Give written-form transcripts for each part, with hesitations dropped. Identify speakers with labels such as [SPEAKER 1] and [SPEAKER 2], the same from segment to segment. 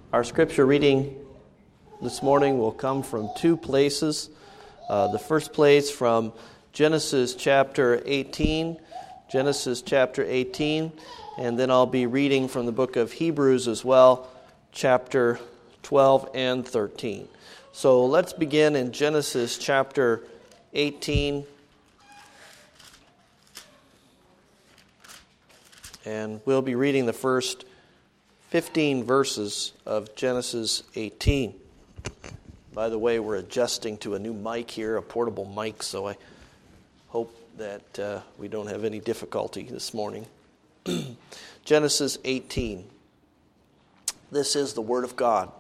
[SPEAKER 1] Our scripture reading this morning will come from two places. The first place from Genesis chapter 18, and then I'll be reading from the book of Hebrews as well, chapter 12 and 13. So let's begin in Genesis chapter 18. And we'll be reading the first 15 verses of Genesis 18. By the way, we're adjusting to a new mic here, a portable mic, so I hope that we don't have any difficulty this morning. Genesis 18. This is the Word of God.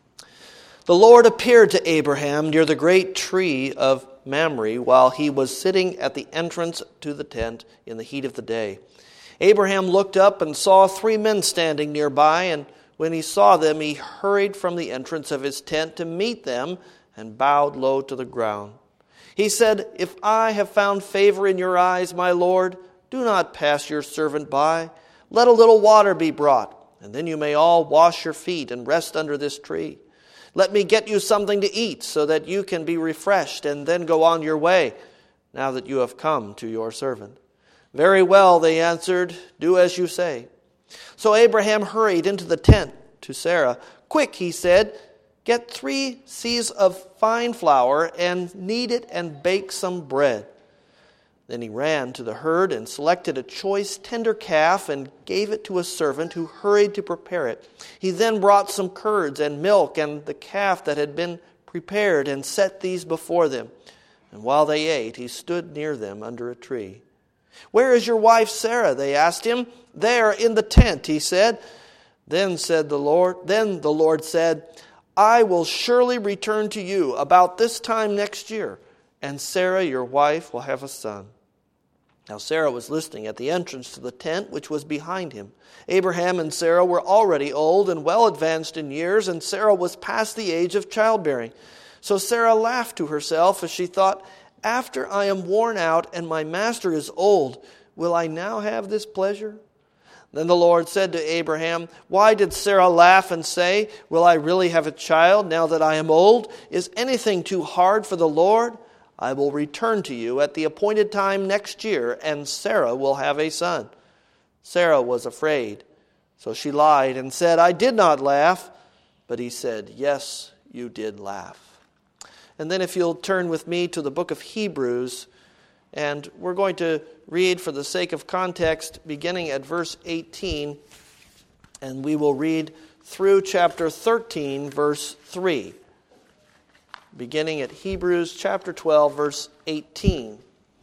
[SPEAKER 1] The Lord appeared to Abraham near the great tree of Mamre while he was sitting at the entrance to the tent in the heat of the day. Abraham looked up and saw 3 men standing nearby, and when he saw them, he hurried from the entrance of his tent to meet them and bowed low to the ground. He said, "If I have found favor in your eyes, my Lord, do not pass your servant by. Let a little water be brought, and then you may all wash your feet and rest under this tree. Let me get you something to eat so that you can be refreshed and then go on your way, now that you have come to your servant." "Very well," they answered, "do as you say." So Abraham hurried into the tent to Sarah. "Quick," he said, "get 3 seahs of fine flour and knead it and bake some bread." Then he ran to the herd and selected a choice tender calf and gave it to a servant who hurried to prepare it. He then brought some curds and milk and the calf that had been prepared and set these before them. And while they ate, he stood near them under a tree. "Where is your wife Sarah?" they asked him. "There in the tent," he said. Then the Lord said, "I will surely return to you about this time next year, and Sarah your wife will have a son." Now Sarah was listening at the entrance to the tent which was behind him. Abraham and Sarah were already old and well advanced in years, and Sarah was past the age of childbearing. So Sarah laughed to herself as she thought, "After I am worn out and my master is old, will I now have this pleasure?" Then the Lord said to Abraham, "Why did Sarah laugh and say, 'Will I really have a child now that I am old? Is anything too hard for the Lord? I will return to you at the appointed time next year, and Sarah will have a son.' Sarah was afraid, so she lied and said, 'I did not laugh.' But he said, 'Yes, you did laugh.'" And then if you'll turn with me to the book of Hebrews, and we're going to read for the sake of context beginning at verse 18, and we will read through chapter 13, verse 3. Beginning at Hebrews chapter 12, verse 18.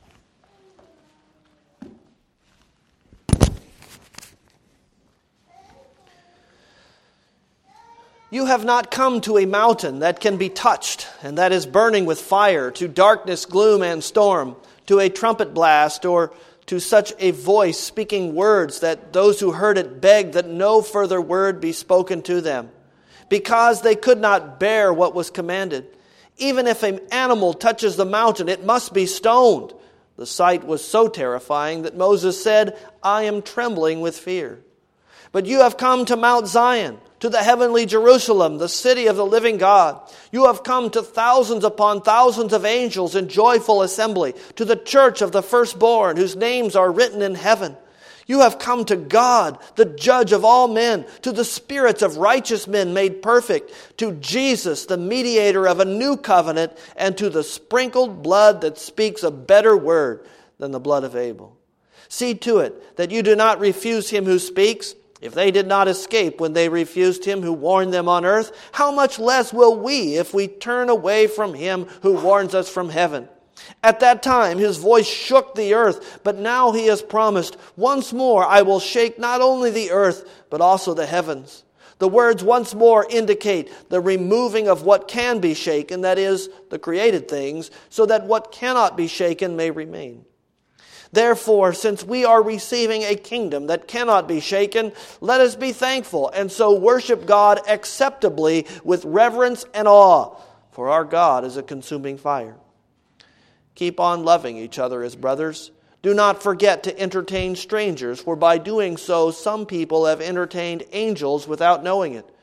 [SPEAKER 1] "You have not come to a mountain that can be touched, and that is burning with fire, to darkness, gloom, and storm, to a trumpet blast, or to such a voice speaking words that those who heard it begged that no further word be spoken to them, because they could not bear what was commanded. Even if an animal touches the mountain, it must be stoned." The sight was so terrifying that Moses said, "I am trembling with fear." "But you have come to Mount Zion, to the heavenly Jerusalem, the city of the living God. You have come to thousands upon thousands of angels in joyful assembly, to the church of the firstborn, whose names are written in heaven. You have come to God, the judge of all men, to the spirits of righteous men made perfect, to Jesus, the mediator of a new covenant, and to the sprinkled blood that speaks a better word than the blood of Abel. See to it that you do not refuse him who speaks. If they did not escape when they refused him who warned them on earth, how much less will we if we turn away from him who warns us from heaven? At that time his voice shook the earth, but now he has promised, 'Once more I will shake not only the earth, but also the heavens.' The words 'once more' indicate the removing of what can be shaken, that is, the created things, so that what cannot be shaken may remain. Therefore, since we are receiving a kingdom that cannot be shaken, let us be thankful and so worship God acceptably with reverence and awe, for our God is a consuming fire. Keep on loving each other as brothers. Do not forget to entertain strangers, for by doing so some people have entertained angels without knowing it.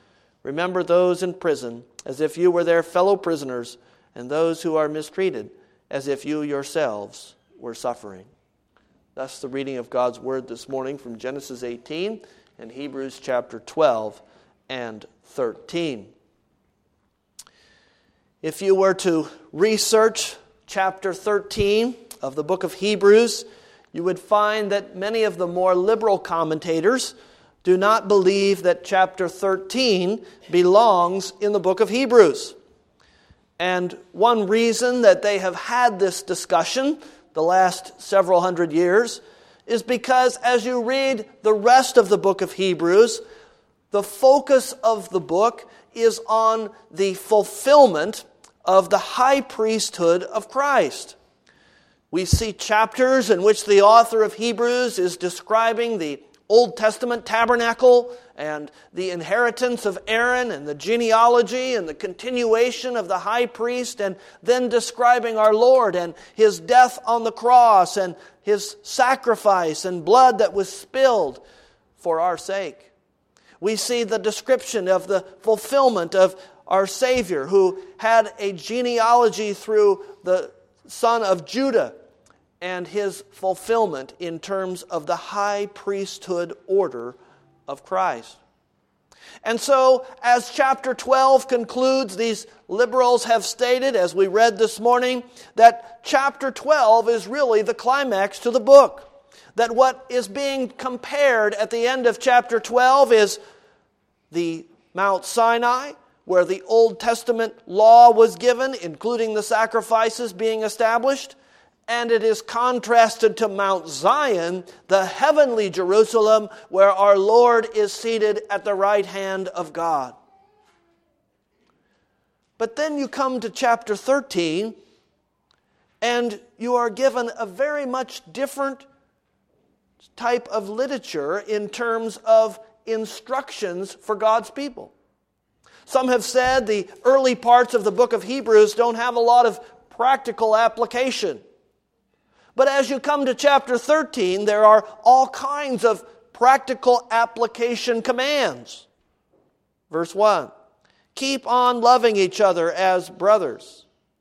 [SPEAKER 1] Remember those in prison as if you were their fellow prisoners, and those who are mistreated as if you yourselves were suffering. That's the reading of God's Word this morning from Genesis 18 and Hebrews chapter 12 and 13. If you were to research chapter 13 of the book of Hebrews, you would find that many of the more liberal commentators do not believe that chapter 13 belongs in the book of Hebrews. And one reason that they have had this discussion the last several hundred years is because as you read the rest of the book of Hebrews, the focus of the book is on the fulfillment of the high priesthood of Christ. We see chapters in which the author of Hebrews is describing the Old Testament tabernacle and the inheritance of Aaron and the genealogy and the continuation of the high priest, and then describing our Lord and His death on the cross and His sacrifice and blood that was spilled for our sake. We see the description of the fulfillment of our Savior, who had a genealogy through the son of Judah, and His fulfillment in terms of the high priesthood order of Christ. And so, as chapter 12 concludes, these liberals have stated, as we read this morning, that chapter 12 is really the climax to the book. That what is being compared at the end of chapter 12 is the Mount Sinai, where the Old Testament law was given, including the sacrifices being established, and it is contrasted to Mount Zion, the heavenly Jerusalem, where our Lord is seated at the right hand of God. But then you come to chapter 13, and you are given a very much different type of literature in terms of instructions for God's people. Some have said the early parts of the book of Hebrews don't have a lot of practical application. But as you come to chapter 13, there are all kinds of practical application commands. Verse 1, keep on loving each other as brothers.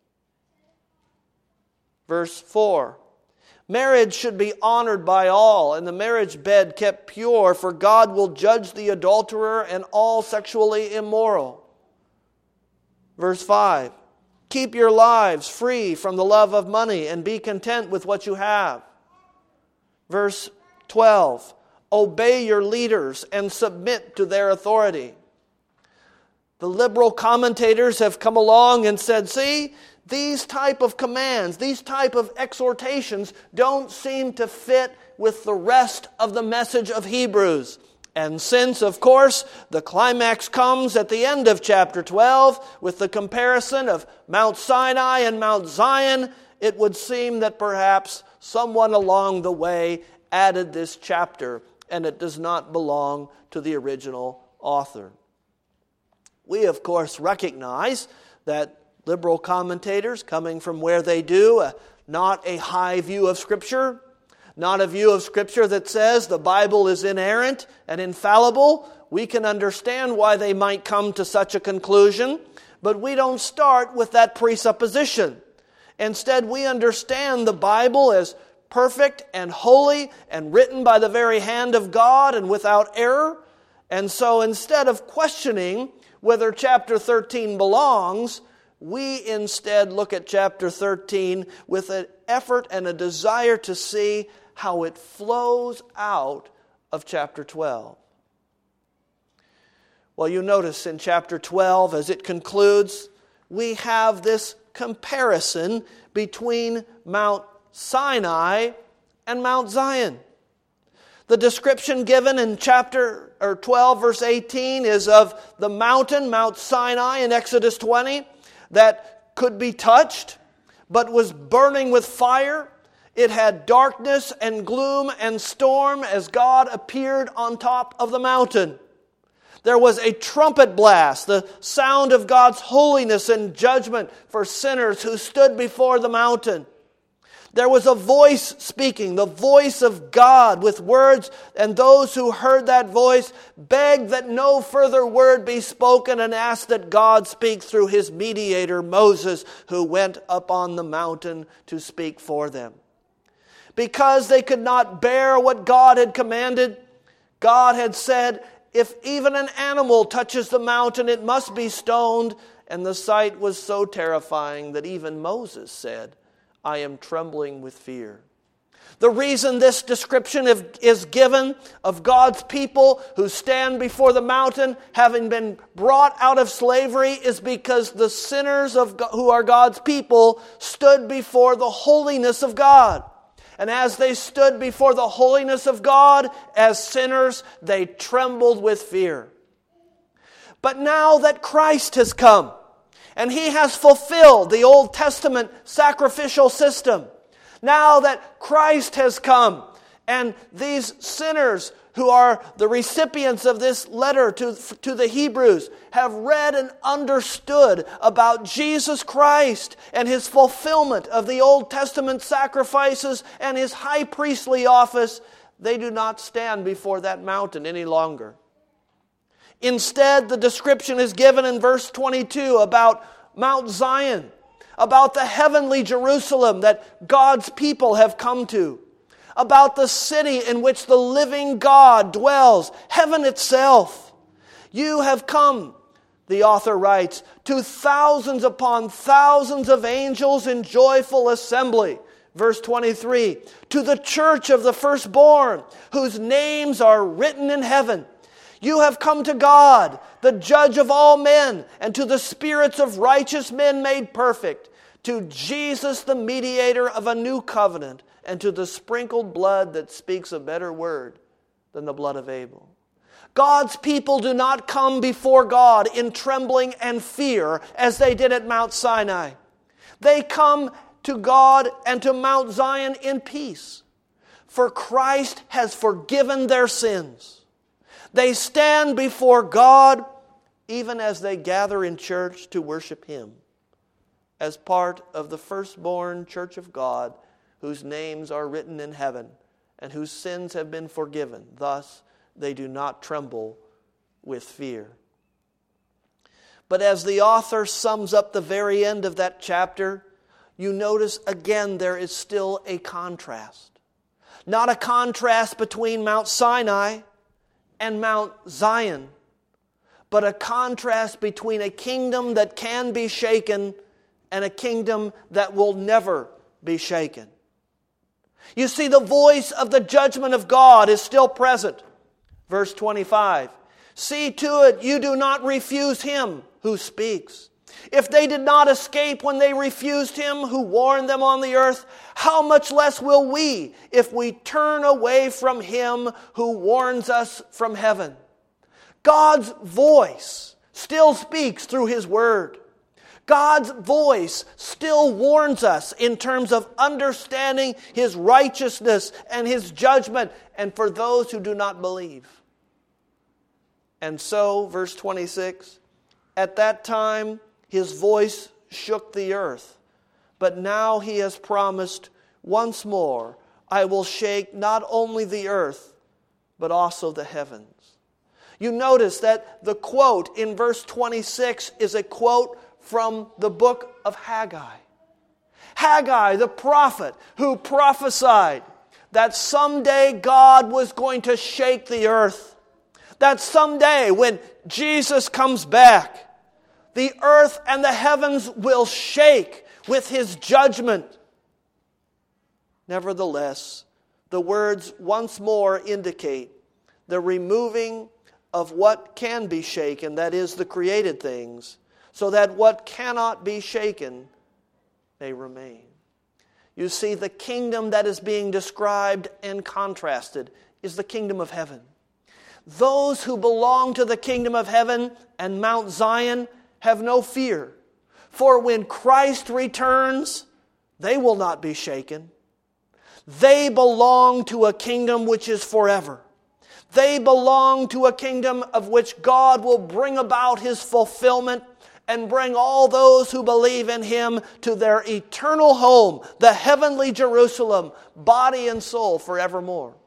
[SPEAKER 1] Verse 4, marriage should be honored by all, and the marriage bed kept pure, for God will judge the adulterer and all sexually immoral. Verse 5, keep your lives free from the love of money and be content with what you have. Verse 12, obey your leaders and submit to their authority. The liberal commentators have come along and said, see, these type of commands, these type of exhortations don't seem to fit with the rest of the message of Hebrews. And since, of course, the climax comes at the end of chapter 12 with the comparison of Mount Sinai and Mount Zion, it would seem that perhaps someone along the way added this chapter, and it does not belong to the original author. We, of course, recognize that liberal commentators, coming from where they do, not a high view of Scripture, not a view of Scripture that says the Bible is inerrant and infallible. We can understand why they might come to such a conclusion, but we don't start with that presupposition. Instead, we understand the Bible as perfect and holy and written by the very hand of God and without error. And so instead of questioning whether chapter 13 belongs, we instead look at chapter 13 with an effort and a desire to see how it flows out of chapter 12. Well, you notice in chapter 12, as it concludes, we have this comparison between Mount Sinai and Mount Zion. The description given in chapter 12, verse 18, is of the mountain, Mount Sinai in Exodus 20, that could be touched, but was burning with fire. It had darkness and gloom and storm as God appeared on top of the mountain. There was a trumpet blast, the sound of God's holiness and judgment for sinners who stood before the mountain. There was a voice speaking, the voice of God with words, and those who heard that voice begged that no further word be spoken and asked that God speak through his mediator, Moses, who went up on the mountain to speak for them. Because they could not bear what God had commanded, God had said, if even an animal touches the mountain, it must be stoned. And the sight was so terrifying that even Moses said, I am trembling with fear. The reason this description is given of God's people who stand before the mountain, having been brought out of slavery, is because the sinners who are God's people stood before the holiness of God. And as they stood before the holiness of God as sinners, they trembled with fear. But now that Christ has come, and he has fulfilled the Old Testament sacrificial system. Now that Christ has come, and these sinners who are the recipients of this letter to the Hebrews have read and understood about Jesus Christ and his fulfillment of the Old Testament sacrifices and his high priestly office, they do not stand before that mountain any longer. Instead, the description is given in verse 22 about Mount Zion, about the heavenly Jerusalem that God's people have come to, about the city in which the living God dwells, heaven itself. You have come, the author writes, to thousands upon thousands of angels in joyful assembly. Verse 23, to the church of the firstborn, whose names are written in heaven. You have come to God, the judge of all men, and to the spirits of righteous men made perfect, to Jesus, the mediator of a new covenant, and to the sprinkled blood that speaks a better word than the blood of Abel. God's people do not come before God in trembling and fear as they did at Mount Sinai. They come to God and to Mount Zion in peace, for Christ has forgiven their sins. They stand before God even as they gather in church to worship him, as part of the firstborn church of God, whose names are written in heaven and whose sins have been forgiven. Thus, they do not tremble with fear. But as the author sums up the very end of that chapter, you notice again there is still a contrast. Not a contrast between Mount Sinai and Mount Zion, but a contrast between a kingdom that can be shaken and a kingdom that will never be shaken. You see, the voice of the judgment of God is still present. Verse 25, see to it you do not refuse him who speaks. If they did not escape when they refused him who warned them on the earth, how much less will we if we turn away from him who warns us from heaven? God's voice still speaks through his word. God's voice still warns us in terms of understanding his righteousness and his judgment, and for those who do not believe. And so, verse 26, at that time his voice shook the earth, but now he has promised once more, I will shake not only the earth, but also the heavens. You notice that the quote in verse 26 is a quote from the book of Haggai. Haggai, the prophet who prophesied that someday God was going to shake the earth. That someday when Jesus comes back, the earth and the heavens will shake with his judgment. Nevertheless, the words once more indicate the removing of what can be shaken, that is, the created things, so that what cannot be shaken may remain. You see, the kingdom that is being described and contrasted is the kingdom of heaven. Those who belong to the kingdom of heaven and Mount Zion have no fear, for when Christ returns, they will not be shaken. They belong to a kingdom which is forever. They belong to a kingdom of which God will bring about his fulfillment and bring all those who believe in him to their eternal home, the heavenly Jerusalem, body and soul forevermore.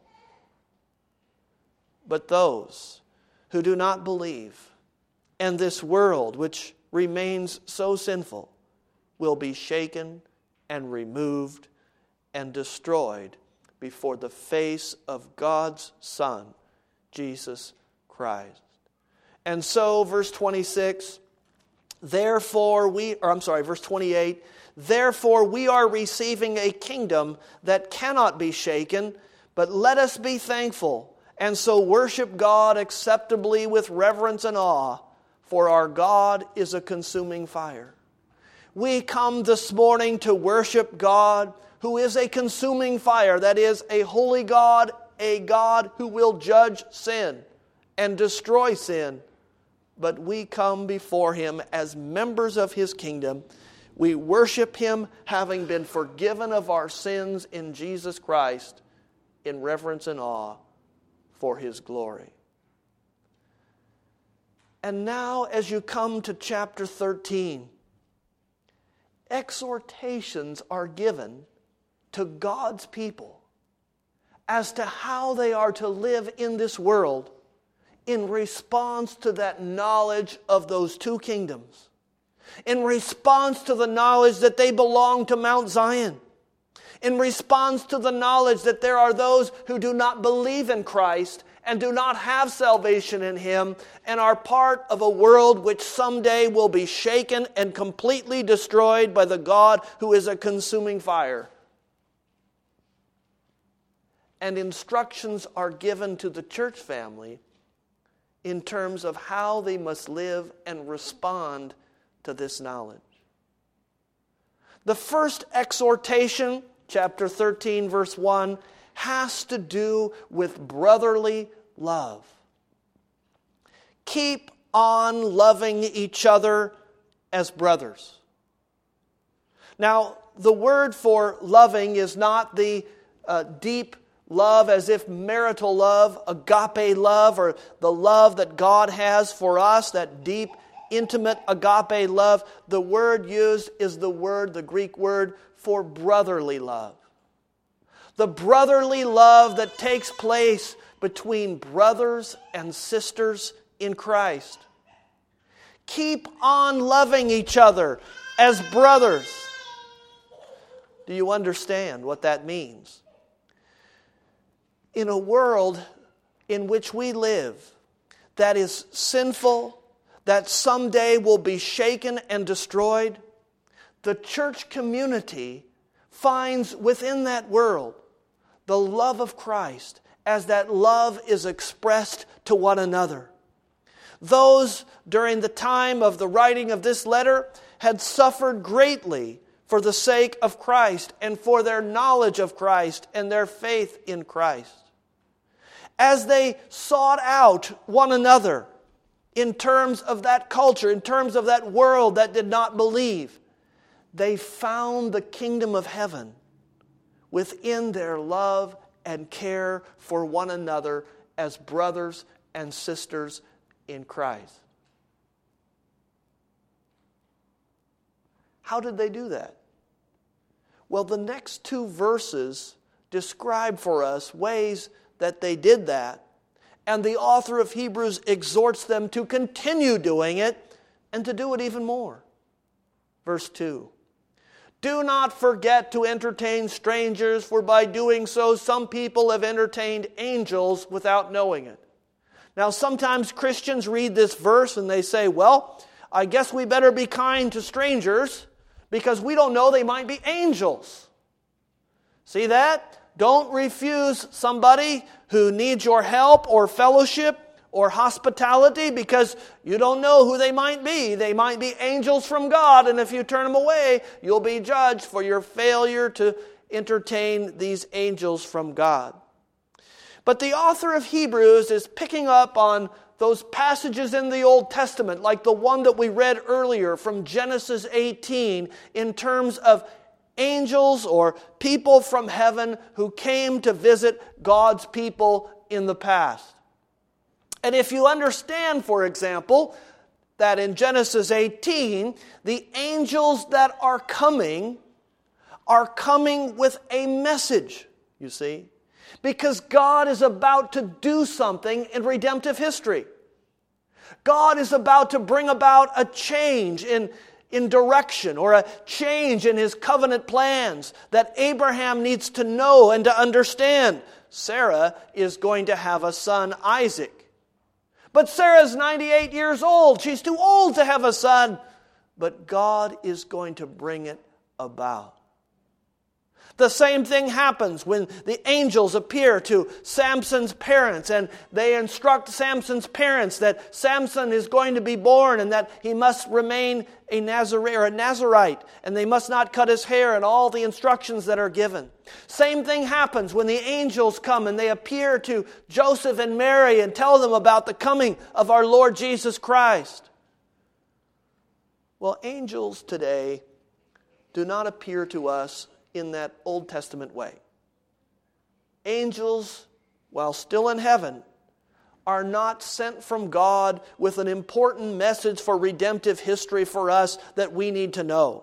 [SPEAKER 1] But those who do not believe, and this world which remains so sinful, will be shaken and removed and destroyed before the face of God's Son, Jesus Christ. And so, verse 26, verse 28, therefore we are receiving a kingdom that cannot be shaken, but let us be thankful, and so worship God acceptably with reverence and awe, for our God is a consuming fire. We come this morning to worship God, who is a consuming fire, that is, a holy God, a God who will judge sin and destroy sin. But we come before him as members of his kingdom. We worship him having been forgiven of our sins in Jesus Christ, in reverence and awe for his glory. And now, as you come to chapter 13, exhortations are given to God's people as to how they are to live in this world in response to that knowledge of those two kingdoms, in response to the knowledge that they belong to Mount Zion, in response to the knowledge that there are those who do not believe in Christ and do not have salvation in him and are part of a world which someday will be shaken and completely destroyed by the God who is a consuming fire. And instructions are given to the church family in terms of how they must live and respond to this knowledge. The first exhortation, chapter 13, verse 1, has to do with brotherly love. Keep on loving each other as brothers. Now, the word for loving is not the deep love as if marital love, agape love, or the love that God has for us, that deep, intimate agape love. The word used is the Greek word for brotherly love. The brotherly love that takes place between brothers and sisters in Christ. Keep on loving each other as brothers. Do you understand what that means? In a world in which we live that is sinful, that someday will be shaken and destroyed, the church community finds within that world the love of Christ as that love is expressed to one another. Those during the time of the writing of this letter had suffered greatly for the sake of Christ and for their knowledge of Christ and their faith in Christ. As they sought out one another in terms of that culture, in terms of that world that did not believe, they found the kingdom of heaven within their love and care for one another as brothers and sisters in Christ. How did they do that? Well, the next two verses describe for us ways that they did that, and the author of Hebrews exhorts them to continue doing it and to do it even more. Verse 2, do not forget to entertain strangers, for by doing so some people have entertained angels without knowing it. Now sometimes Christians read this verse and they say, well, I guess we better be kind to strangers because we don't know, they might be angels. See that? Don't refuse somebody who needs your help or fellowship or hospitality because you don't know who they might be. They might be angels from God, and if you turn them away, you'll be judged for your failure to entertain these angels from God. But the author of Hebrews is picking up on those passages in the Old Testament, like the one that we read earlier from Genesis 18, in terms of angels or people from heaven who came to visit God's people in the past. And if you understand, for example, that in Genesis 18, the angels that are coming with a message, you see. Because God is about to do something in redemptive history. God is about to bring about a change in direction, or a change in His covenant plans that Abraham needs to know and to understand. Sarah is going to have a son, Isaac. But Sarah's 98 years old. She's too old to have a son. But God is going to bring it about. The same thing happens when the angels appear to Samson's parents, and they instruct Samson's parents that Samson is going to be born and that he must remain a Nazarite, and they must not cut his hair, and all the instructions that are given. Same thing happens when the angels come and they appear to Joseph and Mary and tell them about the coming of our Lord Jesus Christ. Well, angels today do not appear to us in that Old Testament way. Angels, while still in heaven, are not sent from God with an important message for redemptive history for us that we need to know.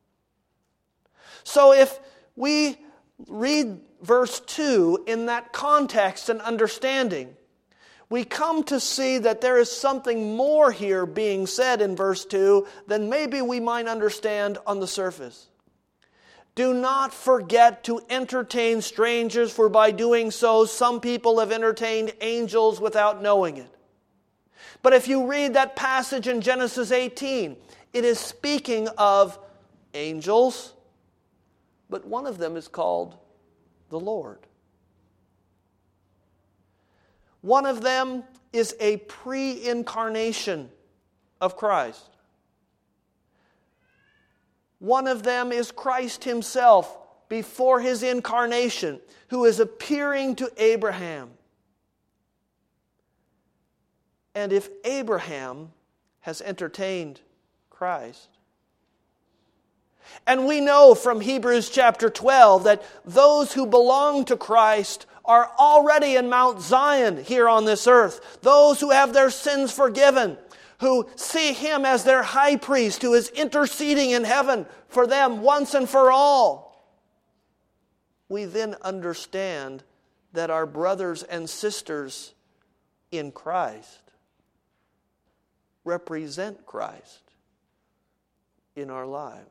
[SPEAKER 1] So if we read verse 2 in that context and understanding, we come to see that there is something more here being said in verse 2 than maybe we might understand on the surface. Do not forget to entertain strangers, for by doing so, some people have entertained angels without knowing it. But if you read that passage in Genesis 18, it is speaking of angels, but one of them is called the Lord. One of them is a pre-incarnation of Christ. One of them is Christ Himself before His incarnation, who is appearing to Abraham. And if Abraham has entertained Christ, and we know from Hebrews chapter 12 that those who belong to Christ are already in Mount Zion here on this earth, those who have their sins forgiven, who see Him as their high priest who is interceding in heaven for them once and for all. We then understand that our brothers and sisters in Christ represent Christ in our lives.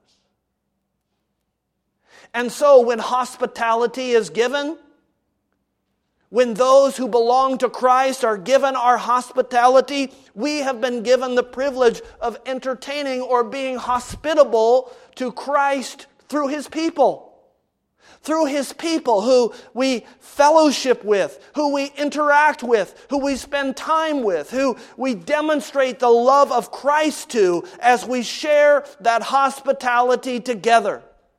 [SPEAKER 1] And so when hospitality is given, when those who belong to Christ are given our hospitality, we have been given the privilege of entertaining or being hospitable to Christ through His people. Through His people who we fellowship with, who we interact with, who we spend time with, who we demonstrate the love of Christ to as we share that hospitality together.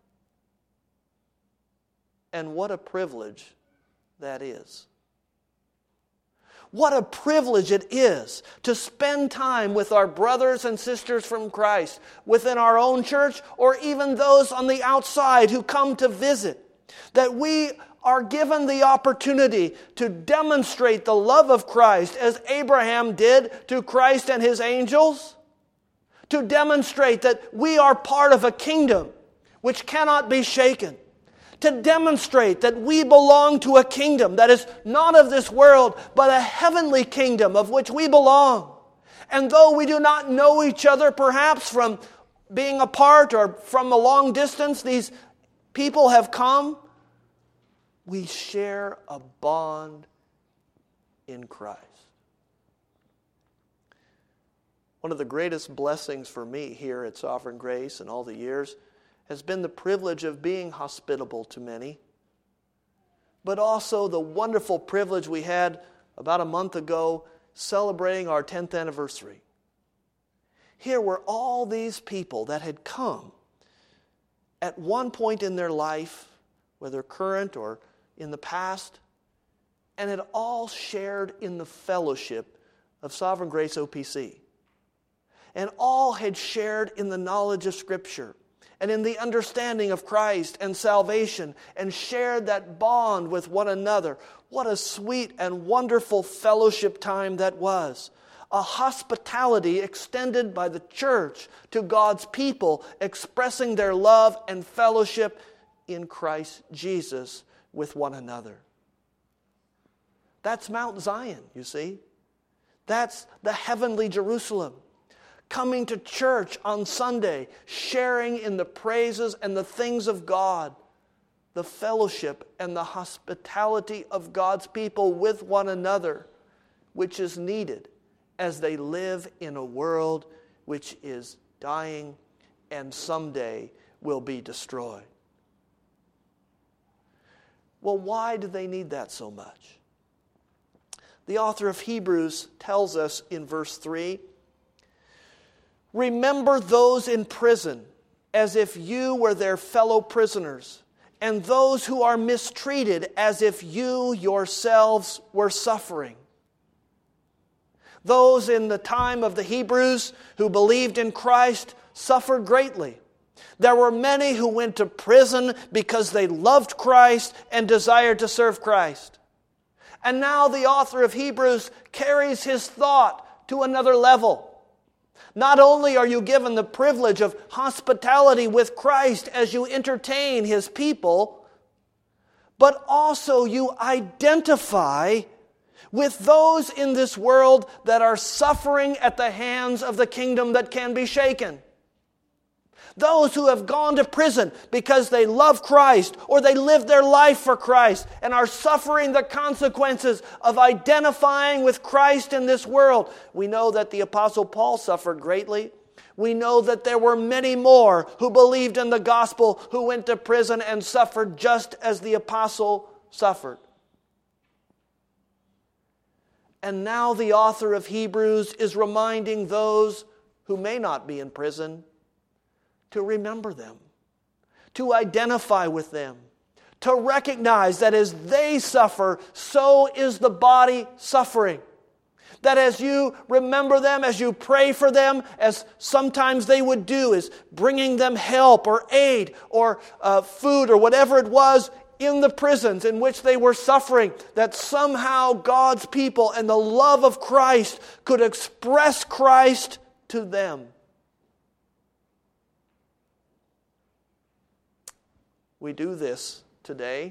[SPEAKER 1] And what a privilege that is. What a privilege it is to spend time with our brothers and sisters from Christ within our own church, or even those on the outside who come to visit. That we are given the opportunity to demonstrate the love of Christ as Abraham did to Christ and his angels. To demonstrate that we are part of a kingdom which cannot be shaken. To demonstrate that we belong to a kingdom that is not of this world, but a heavenly kingdom of which we belong. And though we do not know each other, perhaps from being apart or from a long distance, these people have come, we share a bond in Christ. One of the greatest blessings for me here at Sovereign Grace in all the years has been the privilege of being hospitable to many, but also the wonderful privilege we had about a month ago celebrating our 10th anniversary. Here were all these people that had come at one point in their life, whether current or in the past, and had all shared in the fellowship of Sovereign Grace OPC. And all had shared in the knowledge of Scripture and in the understanding of Christ and salvation, and shared that bond with one another. What a sweet and wonderful fellowship time that was. a hospitality extended by the church to God's people, expressing their love and fellowship in Christ Jesus with one another. That's Mount Zion, you see. That's the heavenly Jerusalem. Coming to church on Sunday, sharing in the praises and the things of God, the fellowship and the hospitality of God's people with one another, which is needed as they live in a world which is dying and someday will be destroyed. Well, why do they need that so much? The author of Hebrews tells us in verse 3, "Remember those in prison as if you were their fellow prisoners, and those who are mistreated as if you yourselves were suffering." Those in the time of the Hebrews who believed in Christ suffered greatly. There were many who went to prison because they loved Christ and desired to serve Christ. And now the author of Hebrews carries his thought to another level. Not only are you given the privilege of hospitality with Christ as you entertain His people, but also you identify with those in this world that are suffering at the hands of the kingdom that can be shaken. Those who have gone to prison because they love Christ or they live their life for Christ and are suffering the consequences of identifying with Christ in this world. We know that the Apostle Paul suffered greatly. We know that there were many more who believed in the gospel who went to prison and suffered just as the apostle suffered. And now the author of Hebrews is reminding those who may not be in prison to remember them, to identify with them, to recognize that as they suffer, so is the body suffering. That as you remember them, as you pray for them, as sometimes they would do, is bringing them help or aid or food or whatever it was in the prisons in which they were suffering, that somehow God's people and the love of Christ could express Christ to them. We do this today.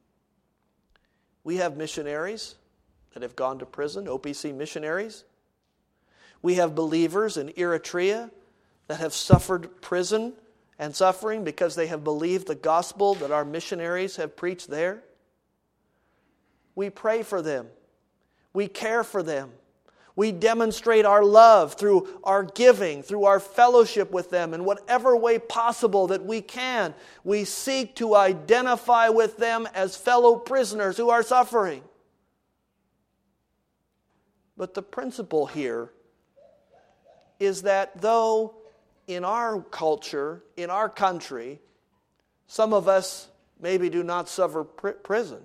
[SPEAKER 1] We have missionaries that have gone to prison, OPC missionaries. We have believers in Eritrea that have suffered prison and suffering because they have believed the gospel that our missionaries have preached there. We pray for them. We care for them. We demonstrate our love through our giving, through our fellowship with them, in whatever way possible that we can. We seek to identify with them as fellow prisoners who are suffering. But the principle here is that though in our culture, in our country, some of us maybe do not suffer prison,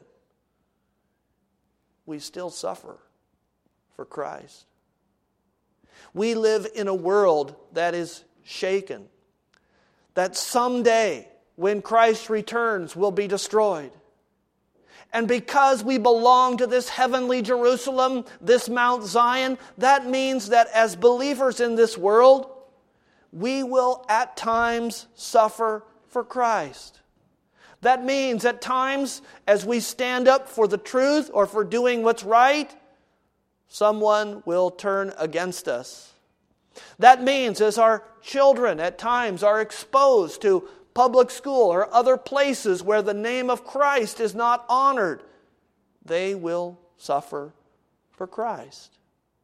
[SPEAKER 1] we still suffer for Christ. We live in a world that is shaken, that someday when Christ returns will be destroyed. And because we belong to this heavenly Jerusalem, this Mount Zion, that means that as believers in this world, we will at times suffer for Christ. That means at times, as we stand up for the truth or for doing what's right, someone will turn against us. That means as our children at times are exposed to public school or other places where the name of Christ is not honored, they will suffer for Christ.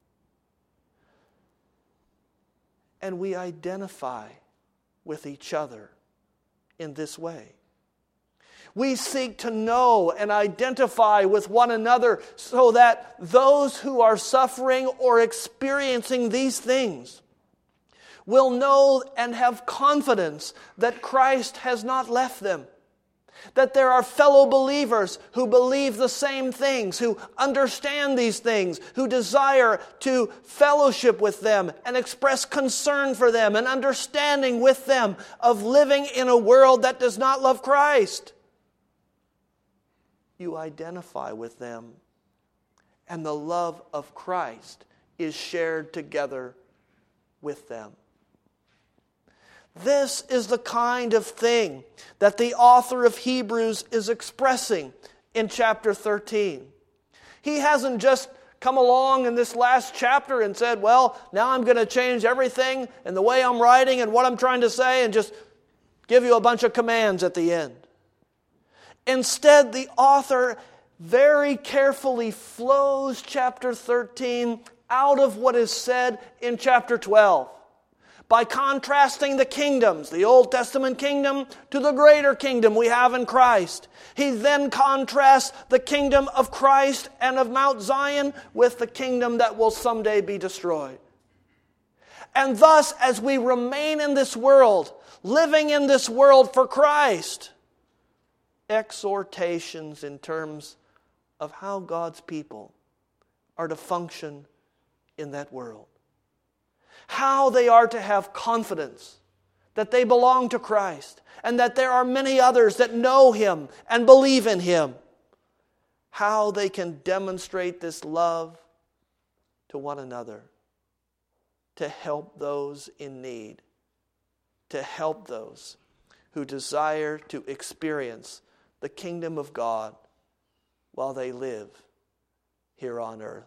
[SPEAKER 1] And we identify with each other in this way. We seek to know and identify with one another so that those who are suffering or experiencing these things will know and have confidence that Christ has not left them. That there are fellow believers who believe the same things, who understand these things, who desire to fellowship with them and express concern for them and understanding with them of living in a world that does not love Christ. You identify with them, and the love of Christ is shared together with them. This is the kind of thing that the author of Hebrews is expressing in chapter 13. He hasn't just come along in this last chapter and said, well, now I'm going to change everything and the way I'm writing and what I'm trying to say and just give you a bunch of commands at the end. Instead, the author very carefully flows chapter 13 out of what is said in chapter 12. By contrasting the kingdoms, the Old Testament kingdom to the greater kingdom we have in Christ. He then contrasts the kingdom of Christ and of Mount Zion with the kingdom that will someday be destroyed. And thus, as we remain in this world, living in this world for Christ, exhortations in terms of how God's people are to function in that world. How they are to have confidence that they belong to Christ and that there are many others that know Him and believe in Him. How they can demonstrate this love to one another, to help those in need, to help those who desire to experience the kingdom of God while they live here on earth.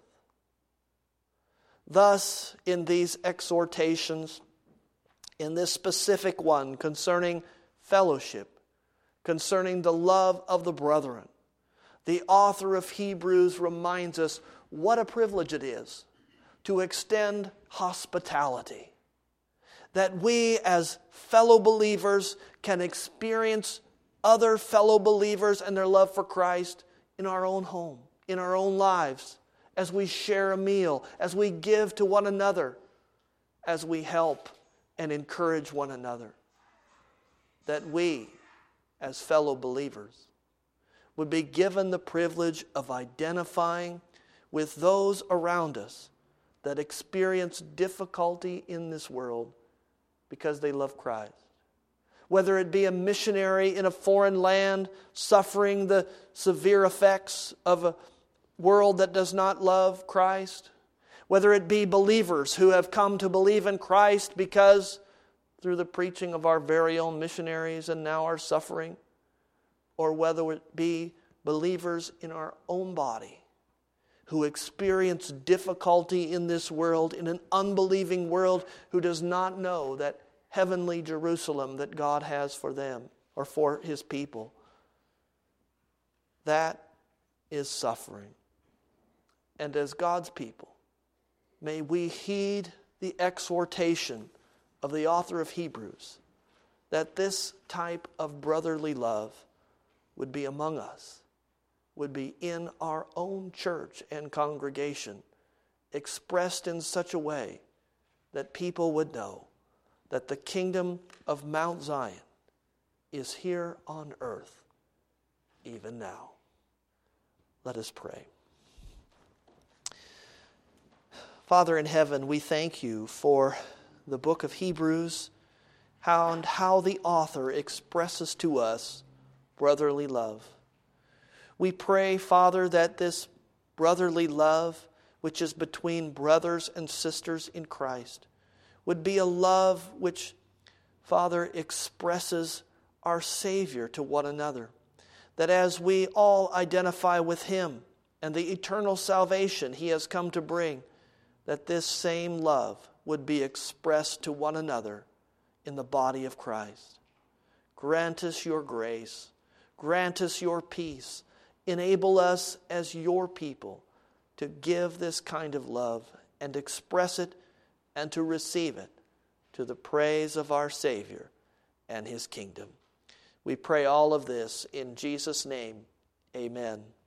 [SPEAKER 1] Thus, in these exhortations, in this specific one concerning fellowship, concerning the love of the brethren, the author of Hebrews reminds us what a privilege it is to extend hospitality. That we as fellow believers can experience other fellow believers and their love for Christ in our own home, in our own lives, as we share a meal, as we give to one another, as we help and encourage one another. That we, as fellow believers, would be given the privilege of identifying with those around us that experience difficulty in this world because they love Christ. Whether it be a missionary in a foreign land suffering the severe effects of a world that does not love Christ, whether it be believers who have come to believe in Christ because through the preaching of our very own missionaries and now are suffering, or whether it be believers in our own body who experience difficulty in this world, in an unbelieving world who does not know that heavenly Jerusalem that God has for them or for His people. That is suffering. And as God's people, may we heed the exhortation of the author of Hebrews that this type of brotherly love would be among us, would be in our own church and congregation, expressed in such a way that people would know that the kingdom of Mount Zion is here on earth, even now. Let us pray. Father in heaven, we thank you for the book of Hebrews and how the author expresses to us brotherly love. We pray, Father, that this brotherly love, which is between brothers and sisters in Christ, would be a love which, Father, expresses our Savior to one another. That as we all identify with Him and the eternal salvation He has come to bring, that this same love would be expressed to one another in the body of Christ. Grant us your grace. Grant us your peace. Enable us as your people to give this kind of love and express it and to receive it to the praise of our Savior and His kingdom. We pray all of this in Jesus' name. Amen.